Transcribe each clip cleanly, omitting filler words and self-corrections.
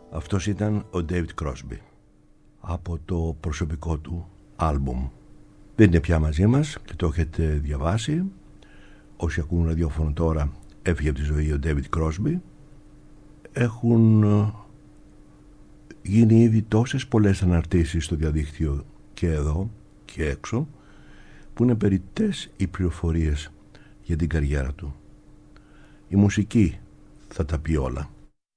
Αυτός ήταν ο David Crosby από το προσωπικό του άλμπουμ. Δεν είναι πια μαζί μας και το έχετε διαβάσει. Όσοι ακούν ραδιόφωνο τώρα, έφυγε από τη ζωή ο David Crosby. Έχουν γίνει ήδη τόσες πολλές αναρτήσεις στο διαδίκτυο και εδώ και έξω που είναι περιττές οι πληροφορίες για την καριέρα του. Η μουσική θα τα πει όλα.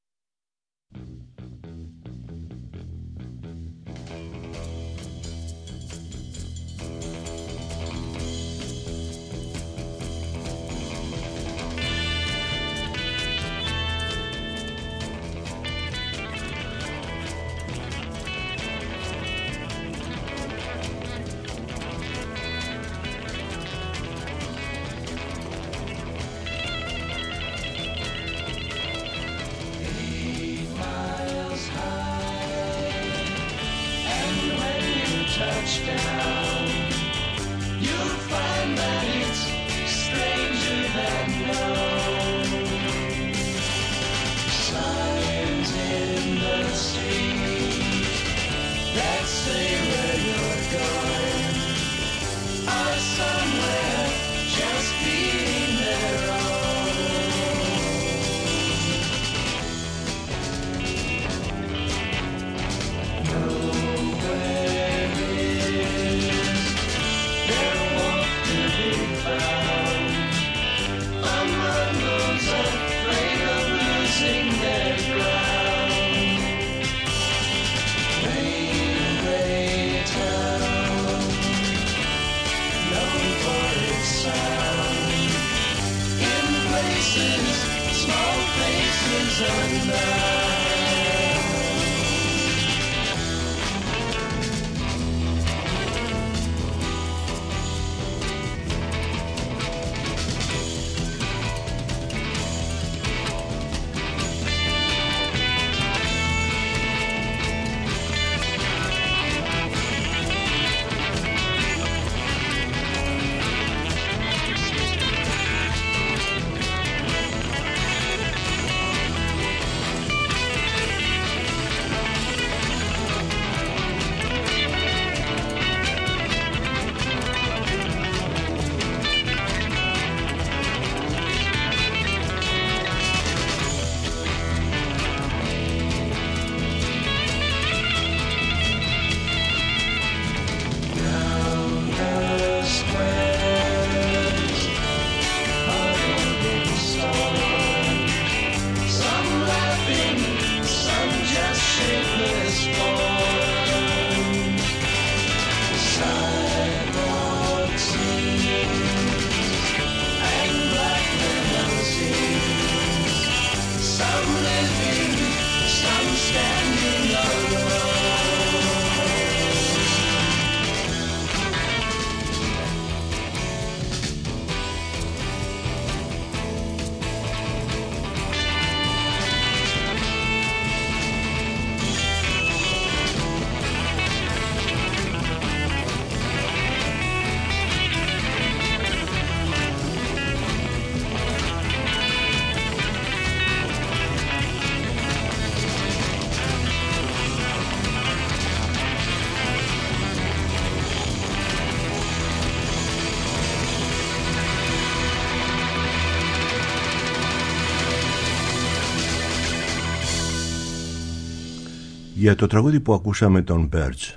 Για το τραγούδι που ακούσαμε των Birds,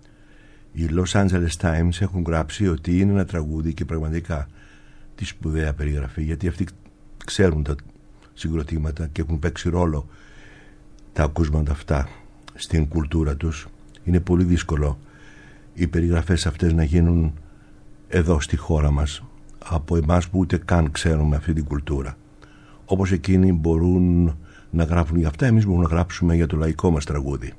οι Los Angeles Times έχουν γράψει ότι είναι ένα τραγούδι και πραγματικά τη σπουδαία περιγραφή, γιατί αυτοί ξέρουν τα συγκροτήματα και έχουν παίξει ρόλο τα ακούσματα αυτά στην κουλτούρα τους. Είναι πολύ δύσκολο οι περιγραφές αυτές να γίνουν εδώ στη χώρα μας από εμάς που ούτε καν ξέρουμε αυτή την κουλτούρα. Όπως εκείνοι μπορούν να γράφουν για αυτά, εμείς μπορούμε να γράψουμε για το λαϊκό μας τραγούδι.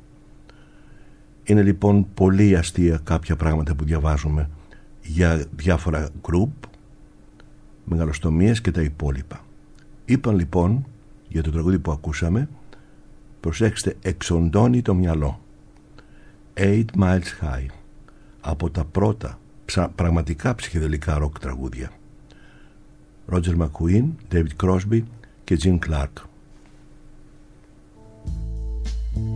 Είναι λοιπόν πολύ αστεία κάποια πράγματα που διαβάζουμε για διάφορα γκρουπ, μεγαλοστομίες και τα υπόλοιπα. Είπαν λοιπόν για το τραγούδι που ακούσαμε, προσέξτε, εξοντώνει το μυαλό, 8 Miles High, από τα πρώτα πραγματικά ψυχεδελικά ροκ τραγούδια. Roger McGuinn, David Crosby και Jim Clark.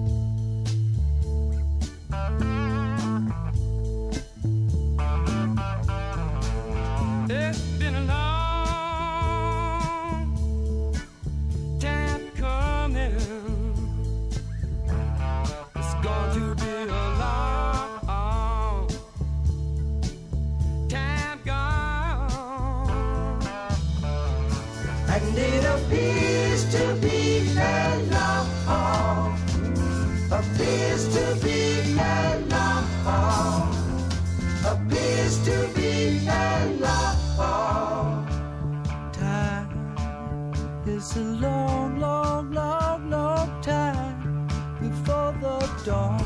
dawn.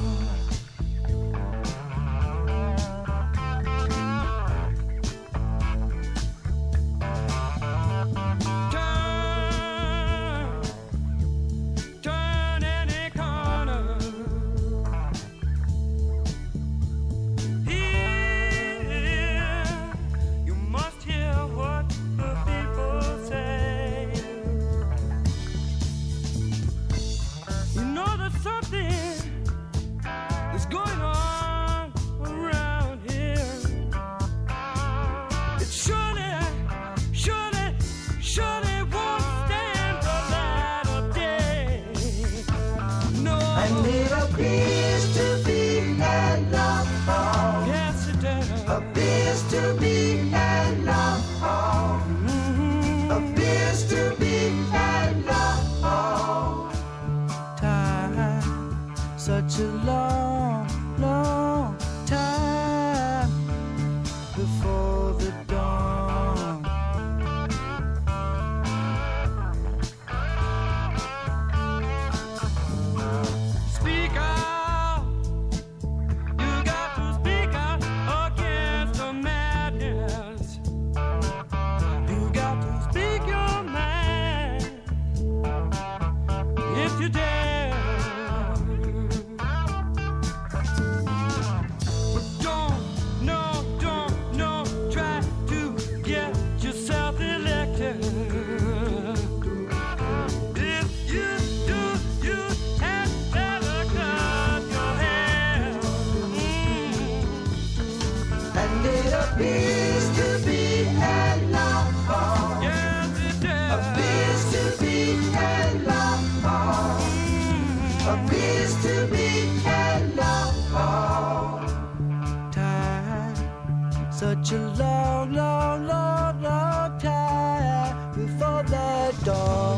Such a long, long, long, long time before the dawn.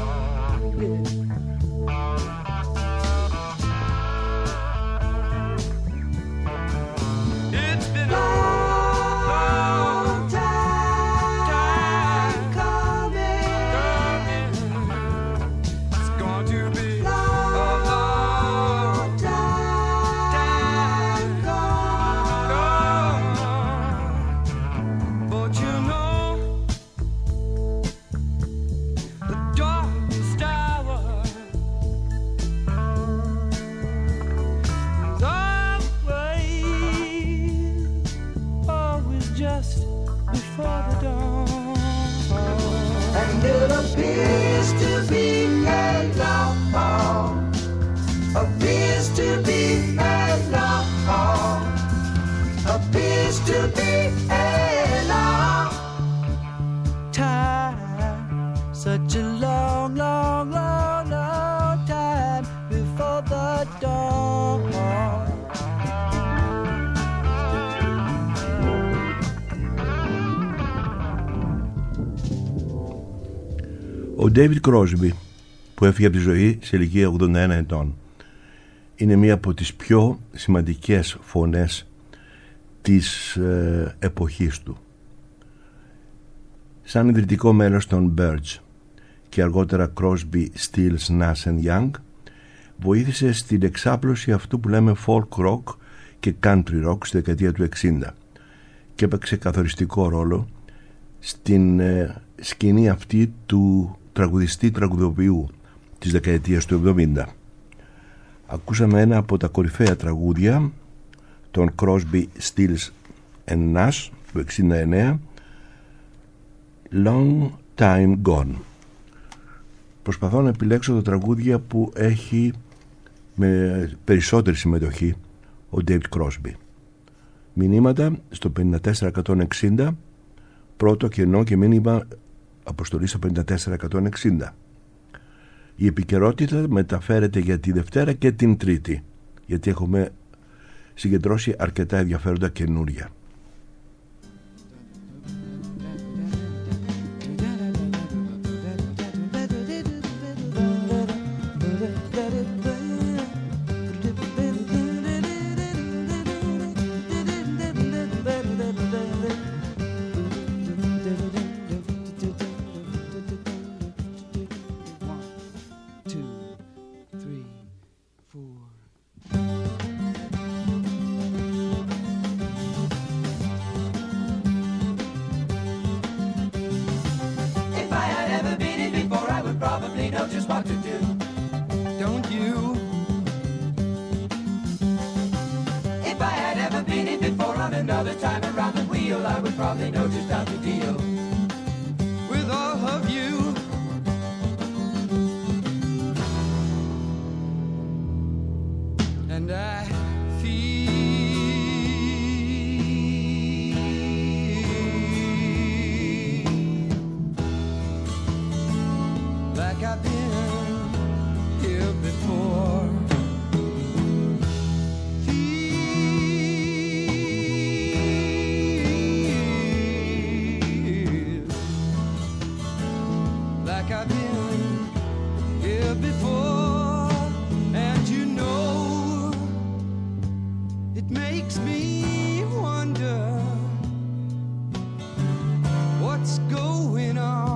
It's been a long time coming. It's going to be a long time gone. But you know, the darkest hour is always just before the dawn. And it appears to be a long, appears to be a long, appears to be a long time. Such a long, long, long, long time before the dawn. Ο David Crosby, που έφυγε από τη ζωή σε ηλικία 81 ετών, είναι μία από τις πιο σημαντικές φωνές της εποχής του. Σαν ιδρυτικό μέλος των Byrds και αργότερα Crosby, Stills, Nash and Young, βοήθησε στην εξάπλωση αυτού που λέμε folk rock και country rock στη δεκαετία του 60 και έπαιξε καθοριστικό ρόλο στην σκηνή αυτή του τραγουδιστή-τραγουδοποιού της δεκαετίας του 70. Ακούσαμε ένα από τα κορυφαία τραγούδια των Crosby, Stills and Nash του 69, Long Time Gone. Προσπαθώ να επιλέξω τα τραγούδια που έχει με περισσότερη συμμετοχή ο David Crosby. Μηνύματα στο 54160, πρώτο κενό και μήνυμα αποστολή στο 54160. Η επικαιρότητα μεταφέρεται για τη Δευτέρα και την Τρίτη, γιατί έχουμε συγκεντρώσει αρκετά ενδιαφέροντα καινούρια. just what to do. Don't you? If I had ever been in before on another time around the wheel, I would probably know just how to deal with all of you. And I I've been here before. Feel like I've been here before. And you know, it makes me wonder what's going on.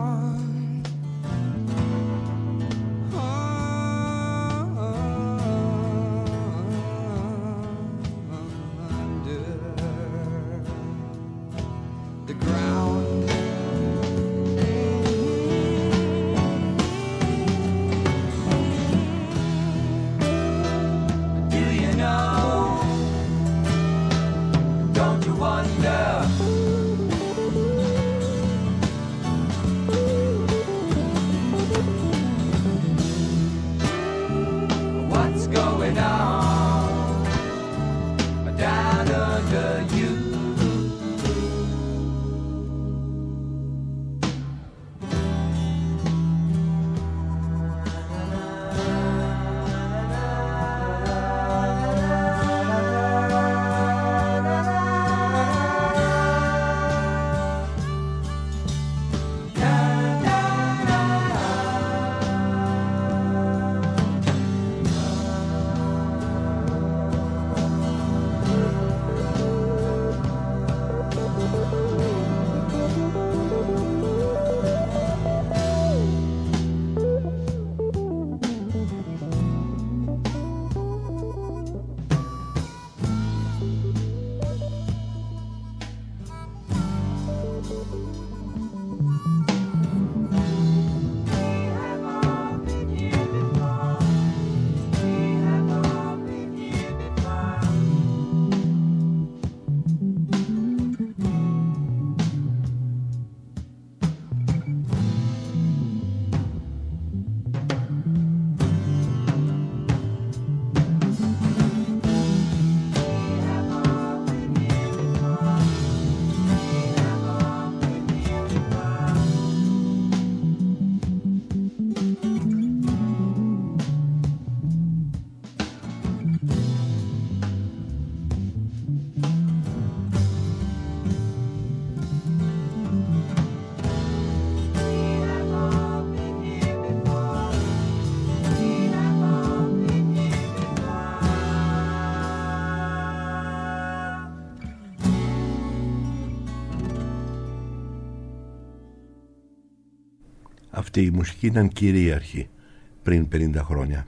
Αυτή η μουσική ήταν κυρίαρχη πριν 50 χρόνια.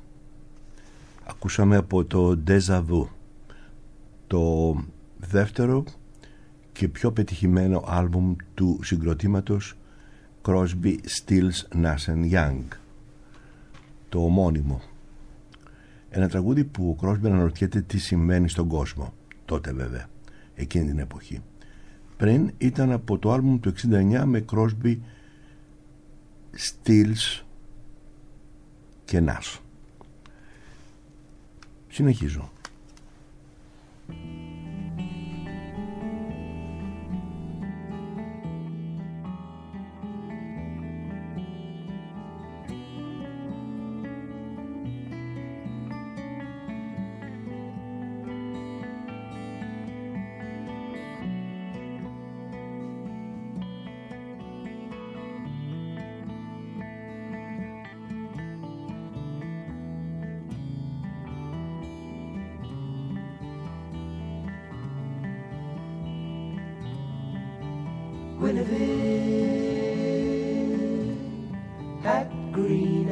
Ακούσαμε από το Déjà Vu, το δεύτερο και πιο πετυχημένο άλμπουμ του συγκροτήματος Crosby, Stills, Nash & Young, το ομώνυμο. Ένα τραγούδι που ο Crosby αναρωτιέται τι σημαίνει στον κόσμο, τότε βέβαια, εκείνη την εποχή. Πριν ήταν από το άλμπουμ του 69 με Crosby, Stills και Nash. Συνεχίζω. Guinevere had green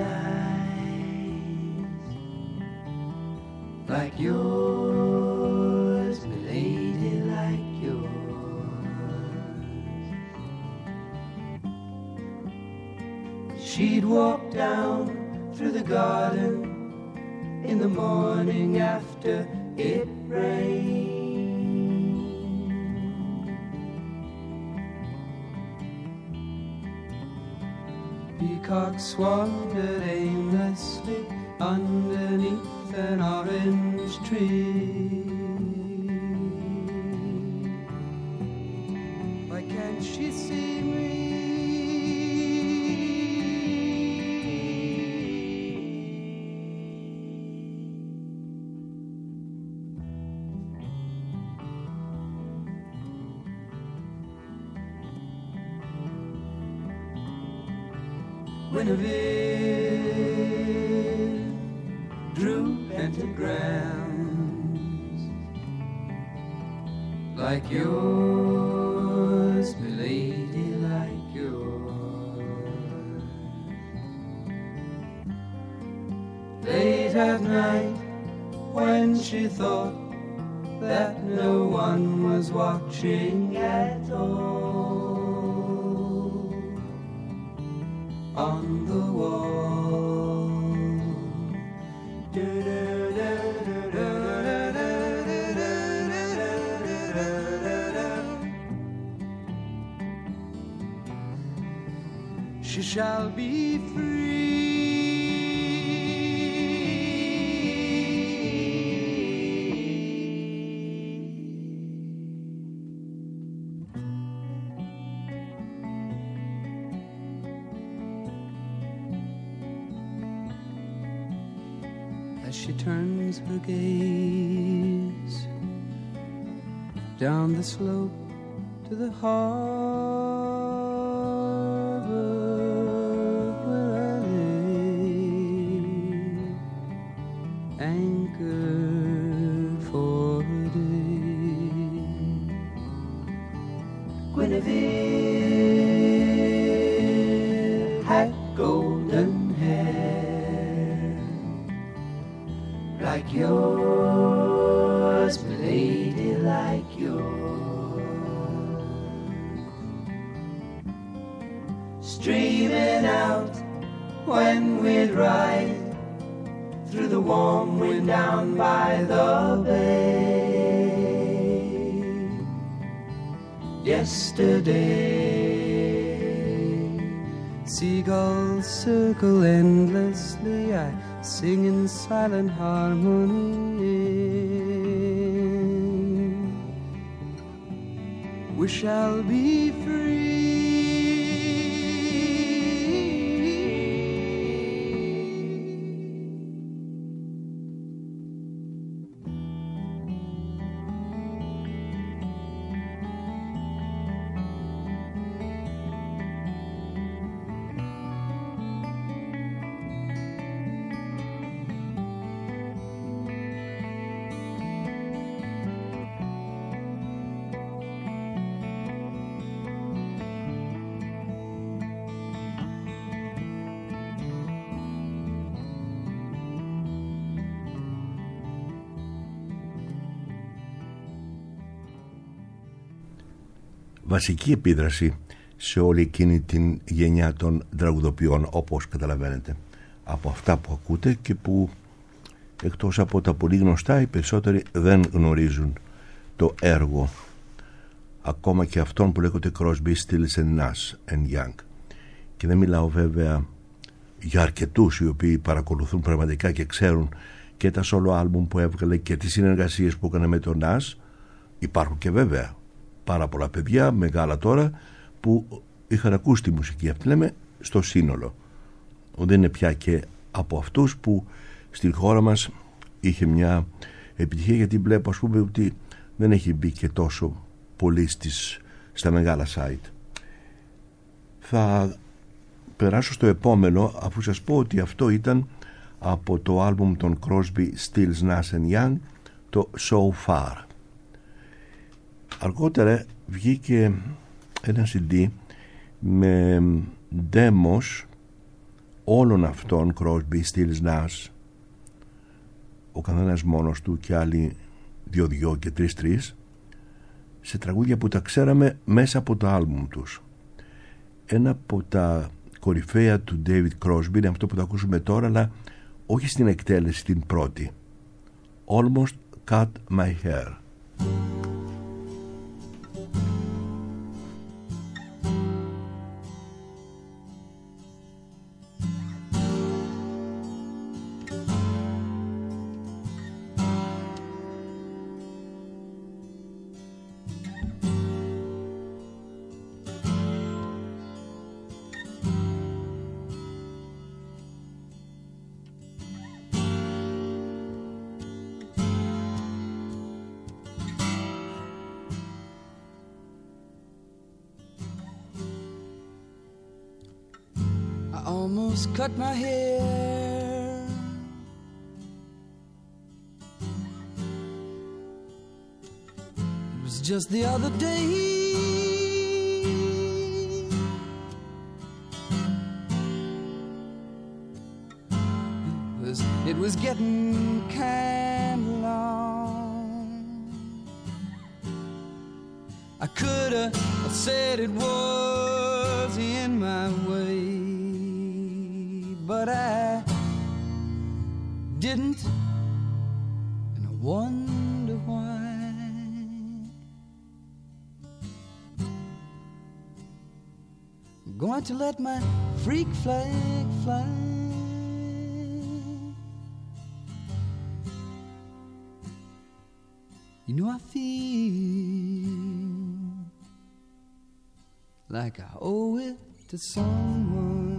eyes like yours, milady, like yours. She'd walk down through the garden in the morning after it rained. Peacocks wandered aimlessly underneath an orange tree. Why can't she see me? Guinevere drew pentagrams like yours, milady, like yours. Late at night, when she thought that no one was watching at all, on the wall. She shall be free. As she turns her gaze down the slope to the harbor where I lay, anchored for a day. Guinevere had golden hair like yours, milady, like yours, streaming out when we'd ride through the warm wind down by the bay. Yesterday, seagulls circle endlessly, I sing in silent harmony. We shall be free. Βασική επίδραση σε όλη εκείνη την γενιά των τραγουδοποιών, όπως καταλαβαίνετε, από αυτά που ακούτε και που εκτός από τα πολύ γνωστά οι περισσότεροι δεν γνωρίζουν το έργο ακόμα και αυτών που λέγονται Crosby, Stills and Nash and Young. Και δεν μιλάω βέβαια για αρκετούς οι οποίοι παρακολουθούν πραγματικά και ξέρουν και τα solo album που έβγαλε και τις συνεργασίες που έκανε με τον Nash. Υπάρχουν και βέβαια πάρα πολλά παιδιά, μεγάλα τώρα, που είχαν ακούσει τη μουσική αυτή, λέμε, στο σύνολο. Δεν είναι πια και από αυτούς που στη χώρα μας είχε μια επιτυχία, γιατί βλέπω, ας πούμε, ότι δεν έχει μπει και τόσο πολύ στα μεγάλα site. Θα περάσω στο επόμενο, αφού σας πω ότι αυτό ήταν από το άλμπουμ των Crosby, Stills, Nash and Young, το So Far. Αργότερα βγήκε ένα CD με demos όλων αυτών, Crosby, Stills, Nash, ο καθένας μόνος του και άλλοι 2-2 και 3-3, σε τραγούδια που τα ξέραμε μέσα από το άλμπουμ τους. Ένα από τα κορυφαία του David Crosby είναι αυτό που θα ακούσουμε τώρα, αλλά όχι στην εκτέλεση την πρώτη. Almost Cut My Hair. Almost cut my hair. It was just the other day. It was getting kind of long. I could have said it was in my way, but I didn't, and I wonder why. I'm going to let my freak flag fly. You know, I feel like I owe it to someone.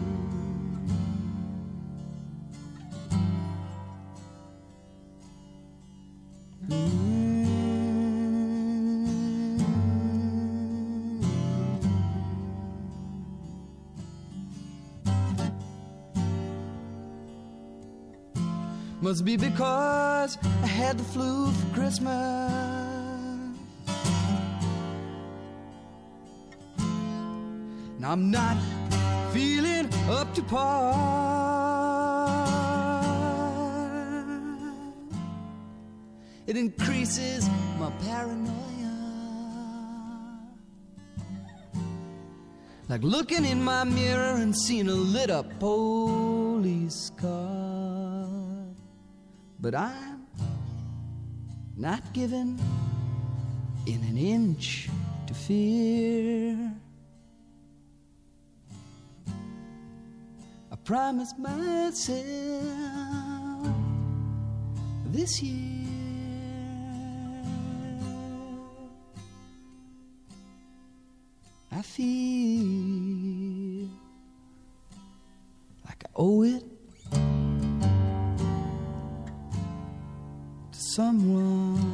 Must be because I had the flu for Christmas. Now I'm not feeling up to par. It increases my paranoia, like looking in my mirror and seeing a lit up police car. But I'm not giving in an inch to fear. I promised myself this year I feel like I owe it to someone.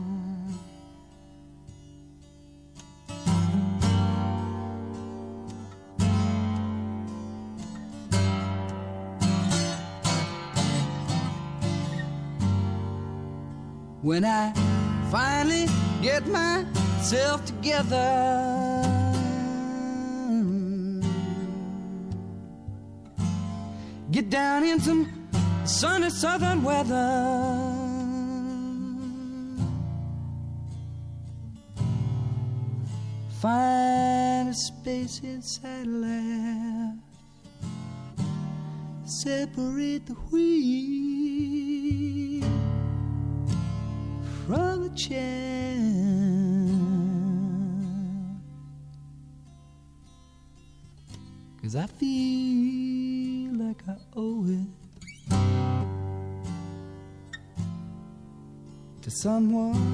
When I finally get myself together, get down in some sunny southern weather, find a space inside left, separate the wheat from the chair, 'cause I feel like I owe it to someone.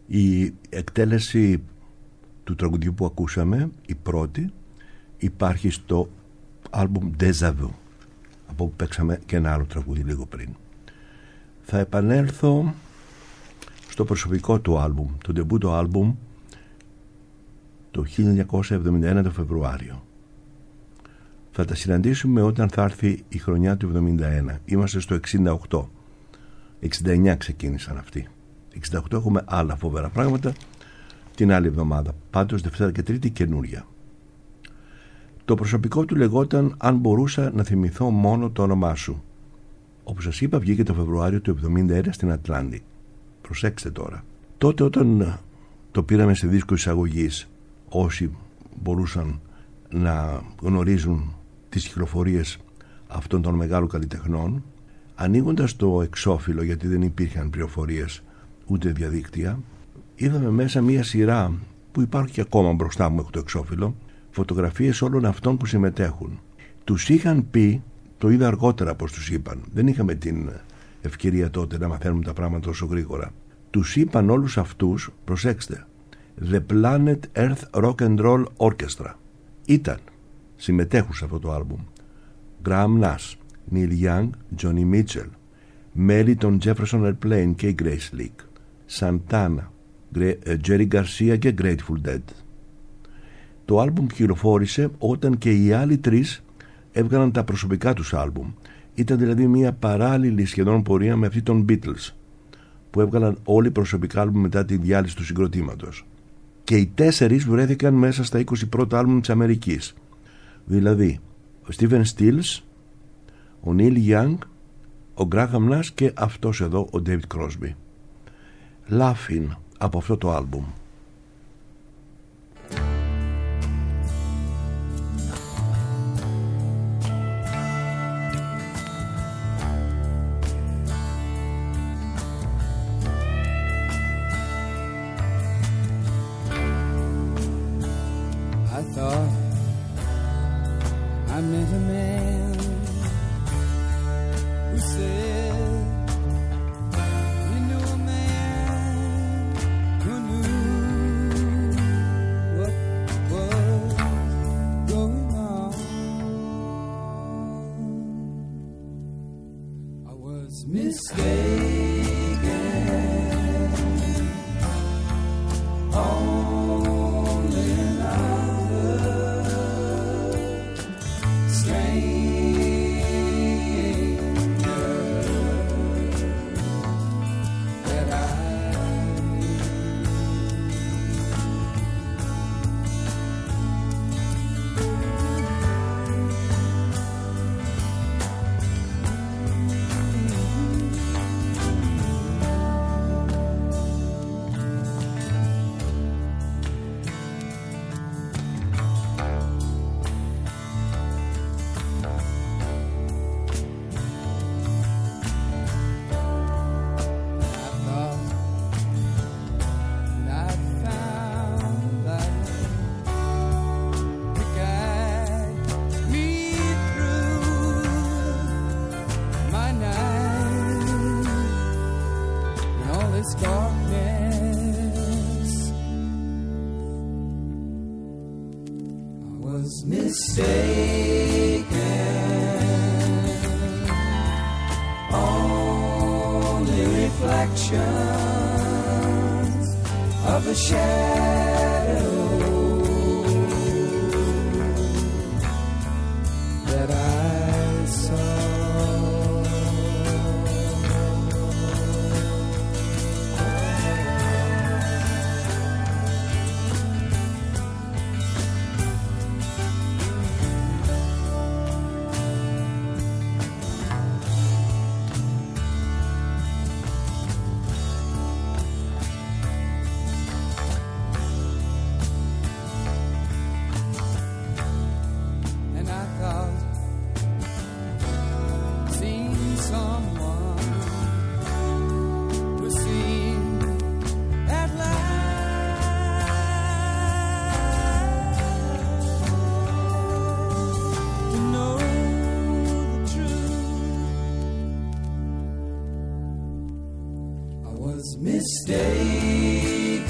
Η εκτέλεση του τραγουδιού που ακούσαμε, η πρώτη, υπάρχει στο άλμπουμ Déjà Vu, από που παίξαμε και ένα άλλο τραγούδι λίγο πριν. Θα επανέλθω στο προσωπικό του άλμπουμ, το ντεμπούτο άλμπουμ το 1971 το Φεβρουάριο. Θα τα συναντήσουμε όταν θα έρθει η χρονιά του 71. Είμαστε στο 68. 69 ξεκίνησαν αυτοί. 68 έχουμε άλλα φοβερά πράγματα την άλλη εβδομάδα. Πάντως Δευτέρα και Τρίτη καινούρια. Το προσωπικό του λεγόταν «Αν μπορούσα να θυμηθώ μόνο το όνομά σου». Όπως σας είπα, βγήκε το Φεβρουάριο του 71 στην Ατλάντη. Προσέξτε τώρα. Τότε όταν το πήραμε σε δίσκο εισαγωγής, όσοι μπορούσαν να γνωρίζουν τις κυκλοφορίες αυτών των μεγάλων καλλιτεχνών, ανοίγοντας το εξώφυλλο, γιατί δεν υπήρχαν πληροφορίες ούτε διαδίκτυα, είδαμε μέσα μία σειρά που υπάρχει και ακόμα μπροστά μου, έχω το εξώφυλλο, φωτογραφίες όλων αυτών που συμμετέχουν. Τους είχαν πει, το είδα αργότερα πως τους είπαν, δεν είχαμε την ευκαιρία τότε να μαθαίνουμε τα πράγματα τόσο γρήγορα. Τους είπαν όλους αυτούς, προσέξτε, The Planet Earth Rock and Roll Orchestra. Συμμετέχουν σε αυτό το άλμπουμ Graham Nash, Neil Young, Johnny Mitchell, μέλη των Jefferson Airplane και Grace Slick, Santana, Jerry Garcia και Grateful Dead. Το άλμπουμ κυκλοφόρησε όταν και οι άλλοι τρεις έβγαλαν τα προσωπικά τους άλμπουμ. Ήταν δηλαδή μια παράλληλη σχεδόν πορεία με αυτή των Beatles, που έβγαλαν όλοι προσωπικά άλμπουμ μετά τη διάλυση του συγκροτήματος. Και οι τέσσερις βρέθηκαν μέσα στα 20 πρώτα άλμπουμ της Αμερικής. Δηλαδή ο Stephen Stills, ο Neil Young, ο Graham Nash και αυτός εδώ ο David Crosby. Laughing από αυτό το άλμπουμ. I thought I met a man who said he knew a man who knew what was going on. I was mistaken. Only reflections of a shadow that I saw. Mistaken,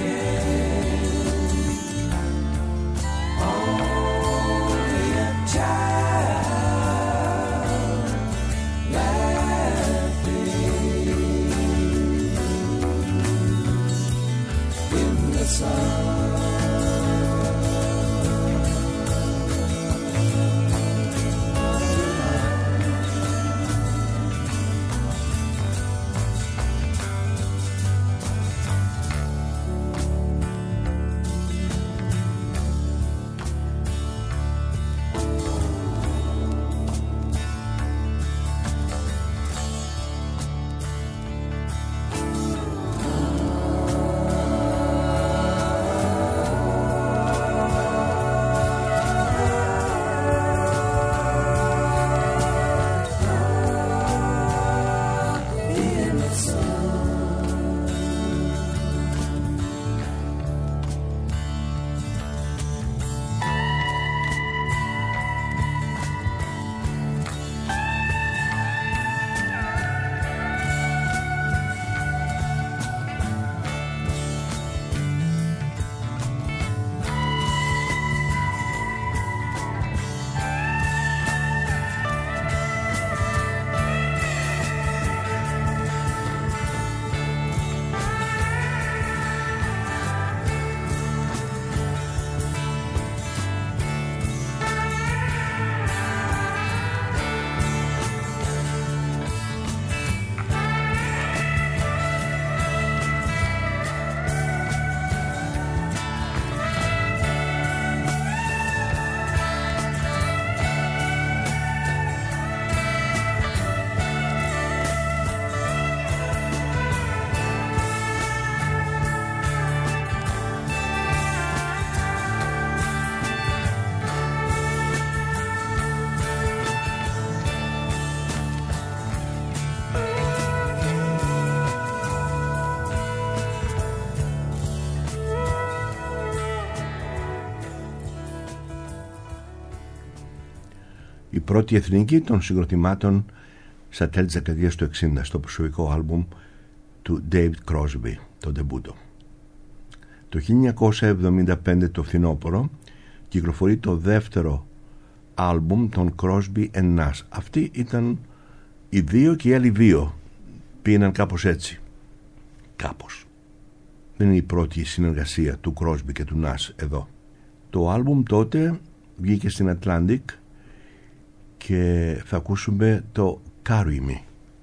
πρώτη εθνική των συγκροτημάτων στα τέλη της δεκαετίας του 60 στο προσωπικό άλμπουμ του David Crosby, το ντεμπούτο. Το 1975 το φθινόπωρο κυκλοφορεί το δεύτερο άλμπουμ των Crosby and Nash. Αυτοί ήταν οι δύο και οι άλλοι δύο πήγαιναν κάπως έτσι. Κάπως. Δεν είναι η πρώτη συνεργασία του Crosby και του Nash εδώ. Το άλμπουμ τότε βγήκε στην Atlantic και θα ακούσουμε το Carry Me.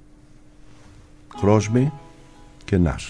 Crosby και Nash.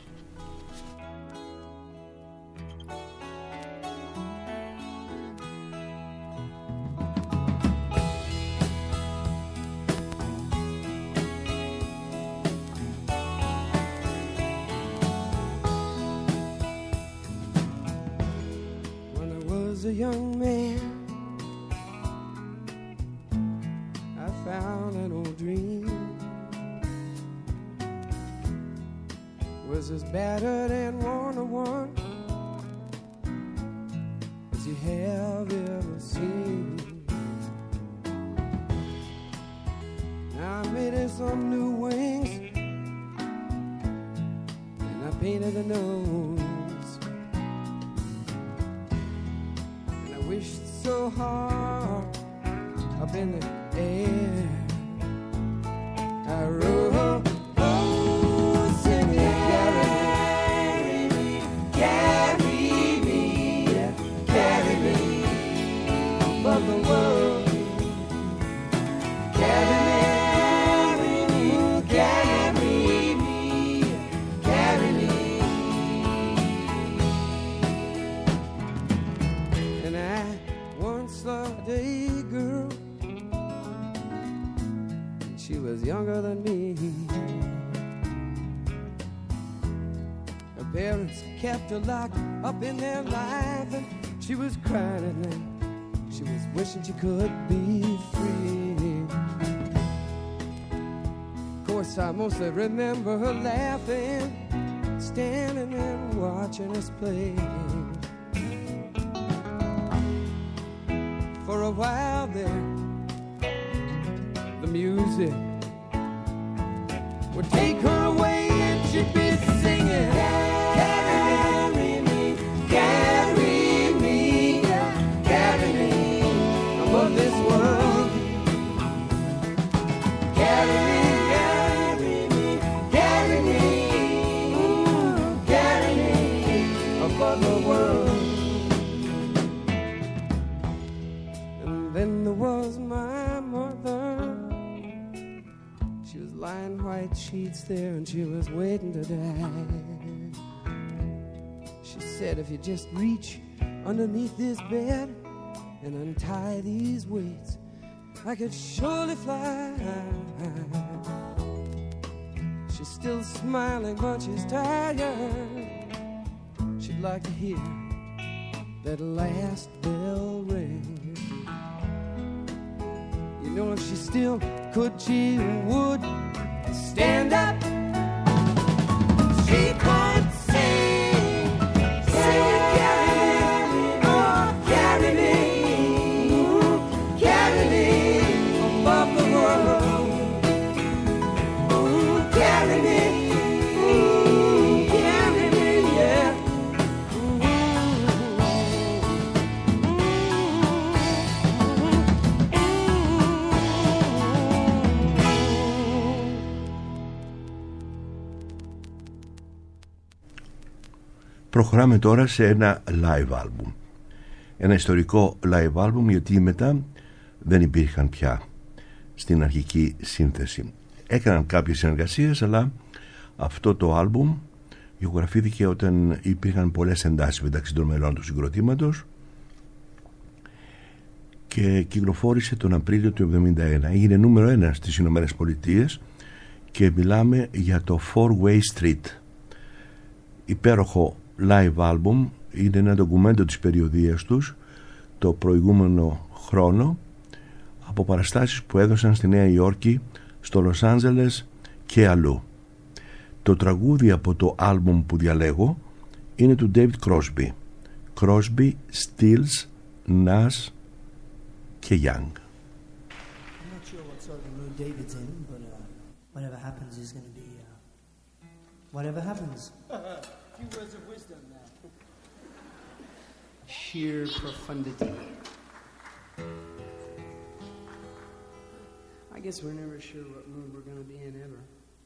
Locked up in their life, and she was crying at night. She was wishing she could be free. Of course, I mostly remember her laughing, standing and watching us play. For a while there, the music would take her away, and she'd be singing. Sheets there, and she was waiting to die. She said, if you just reach underneath this bed and untie these weights, I could surely fly. She's still smiling, but she's tired. She'd like to hear that last bell ring. You know, if she still could, she would stand up. She could sing, sing and carry me, oh, carry me, carry me above the world. Carry me, yeah. Προχωράμε τώρα σε ένα live album. Ένα ιστορικό live album, γιατί μετά δεν υπήρχαν πια στην αρχική σύνθεση. Έκαναν κάποιες συνεργασίες, αλλά αυτό το album ηχογραφήθηκε όταν υπήρχαν πολλές εντάσεις μεταξύ των μελών του συγκροτήματος και κυκλοφόρησε τον Απρίλιο του 1971. Έγινε νούμερο 1 στις Ηνωμένες Πολιτείες και μιλάμε για το Four Way Street. Υπέροχο live album, είναι ένα ντοκουμέντο της περιοδίας τους το προηγούμενο χρόνο, από παραστάσεις που έδωσαν στη Νέα Υόρκη, στο Λος Άντζελες και αλλού. Το τραγούδι από το άλμπουμ που διαλέγω είναι του David Crosby. Crosby, Stills, Nash και Young. David's in, but whatever happens is going to be whatever happens. A few words of wisdom now. Sheer profundity. I guess we're never sure what mood we're going to be in ever.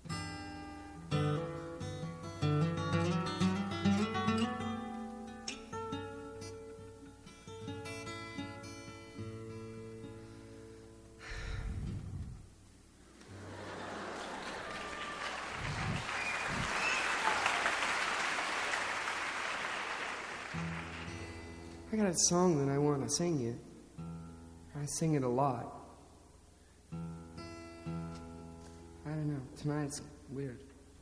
I got a song that I want to sing you. I sing it a lot. I don't know. Tonight's weird.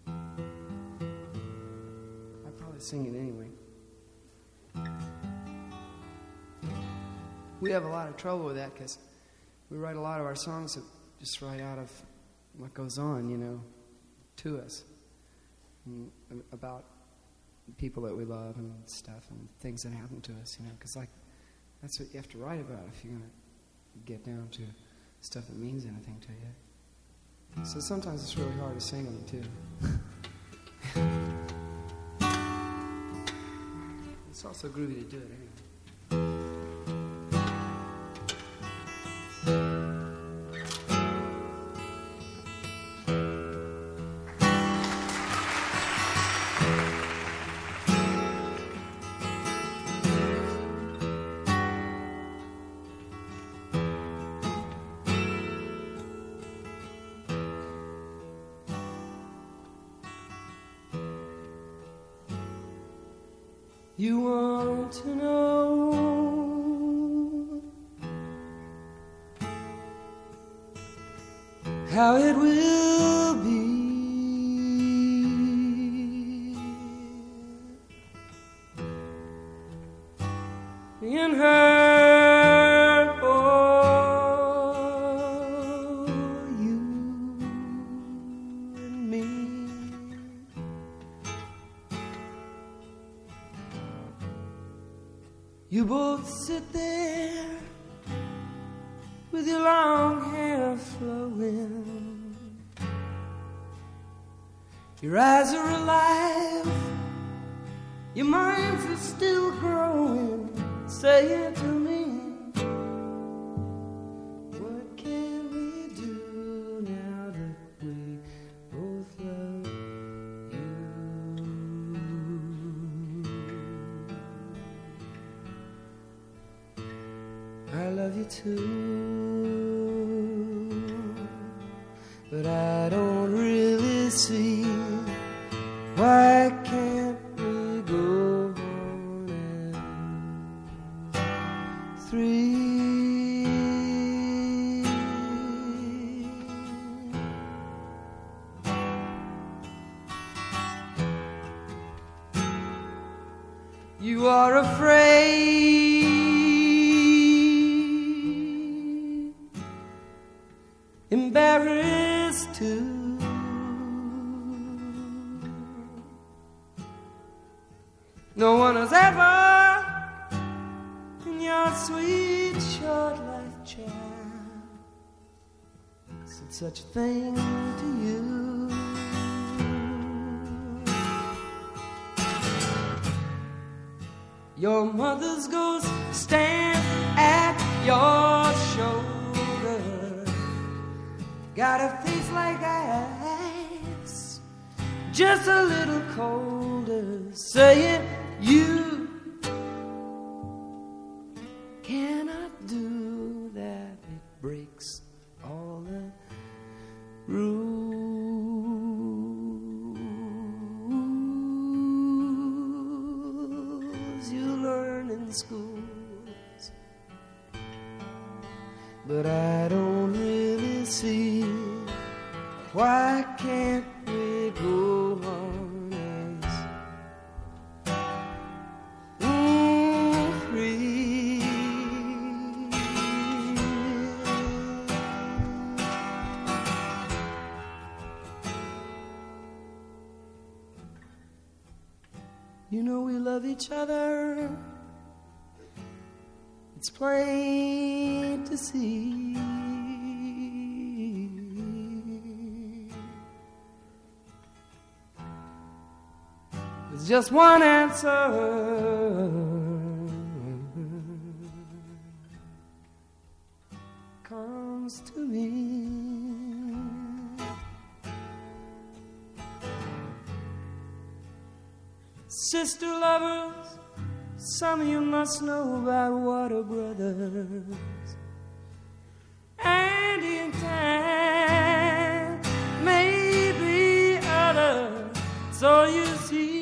I'll probably sing it anyway. We have a lot of trouble with that because we write a lot of our songs that just right out of what goes on, you know, to us. And about people that we love and stuff and things that happen to us, you know, because like that's what you have to write about if you're going to get down to stuff that means anything to you. So sometimes it's really hard to sing them too. It's also groovy to do it anyway. You want to know how it will be in her or you and me. You both sit there with your long hair flowing. Your eyes are alive, your minds are still growing. Say it to me. What can we do now that we both love you? I love you too, but I don't really see why can't we go on as three. You are afraid, embarrassed too. No one has ever, in your sweet short life, child, said such a thing to you. Your mother's ghost stands at your shoulder, got a face like ice, just a little colder, saying you cannot do that. It breaks all the rules you learn in schools. But I don't really see why can't we go on as free. You know we love each other, it's plain to see. There's just one answer. Comes to me. Sister lovers, some of you must know about Water Brothers. And in time, maybe others. So you see,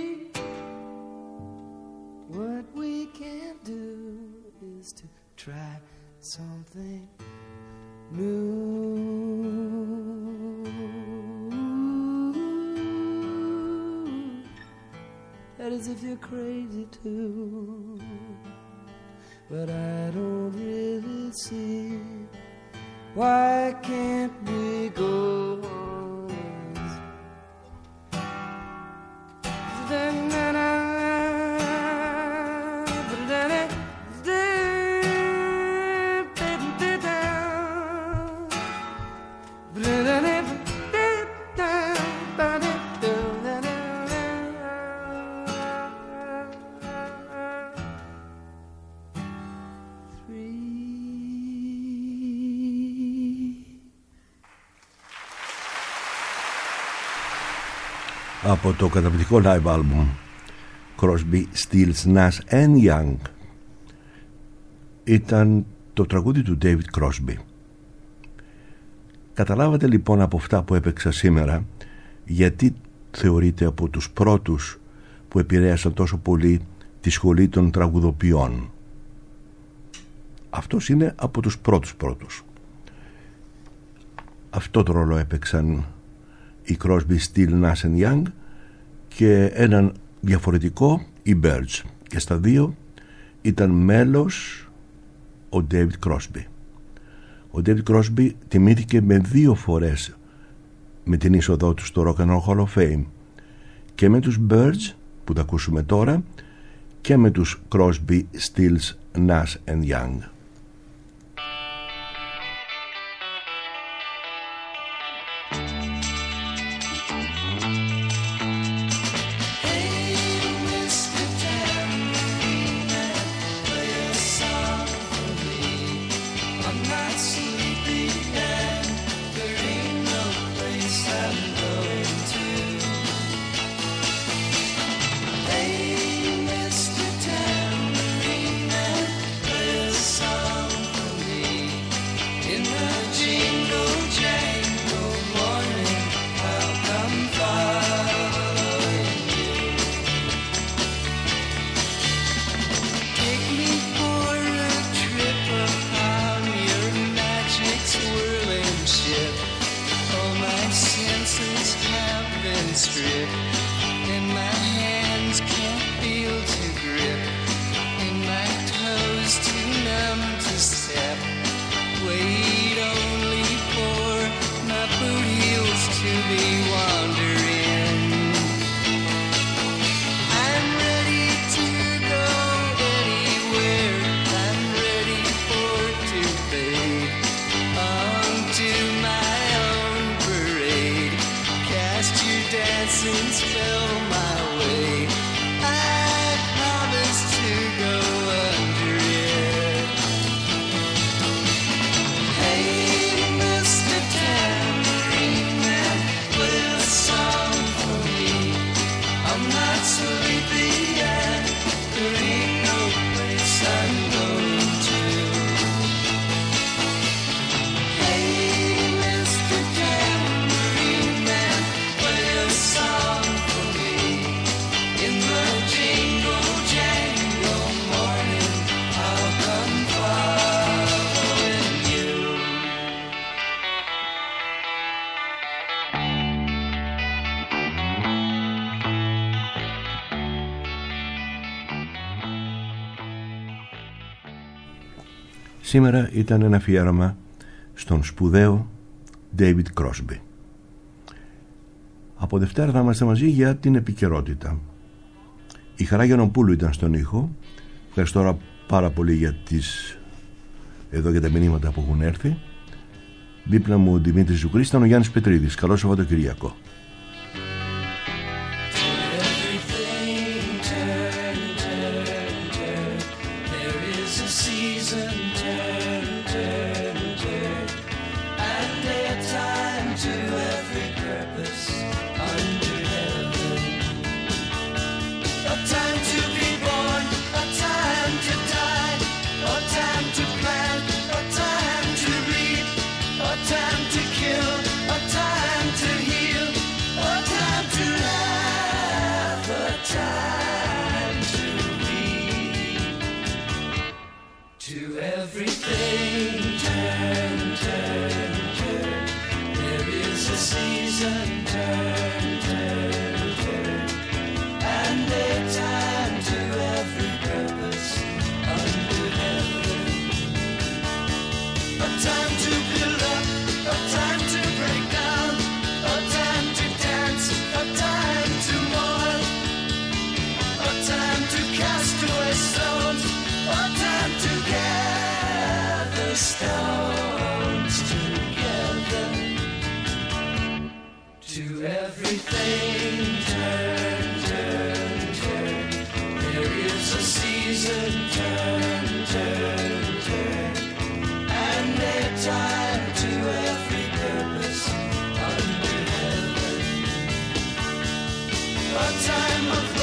what we can do is to try something new. That is if you're crazy too. But I don't really see, why can't we go on? Από το καταπληκτικό live album Crosby, Stills, Nash and Young ήταν το τραγούδι του David Crosby. Καταλάβατε λοιπόν από αυτά που έπαιξα σήμερα γιατί θεωρείται από τους πρώτους που επηρέασαν τόσο πολύ τη σχολή των τραγουδοποιών. Αυτός είναι από τους πρώτους. Αυτό το ρόλο έπαιξαν οι Crosby, Stills, Nash and Young και έναν διαφορετικό οι Byrds, και στα δύο ήταν μέλος ο David Crosby. Ο David Crosby τιμήθηκε με 2 φορές με την είσοδό του στο Rock and Roll Hall of Fame, και με τους Byrds που τα ακούσουμε τώρα και με τους Crosby, Stills, Nash and Young. Σήμερα ήταν ένα αφιέρωμα στον σπουδαίο David Crosby. Από Δευτέρα θα είμαστε μαζί για την επικαιρότητα. Η Χαρά Γιαννοπούλου ήταν στον ήχο. Ευχαριστώ πάρα πολύ για τα μηνύματα που έχουν έρθει. Δίπλα μου ο Δημήτρης Ζουκρής, ήταν ο Γιάννης Πετρίδης. Καλό Σαββατοκυριακό. time of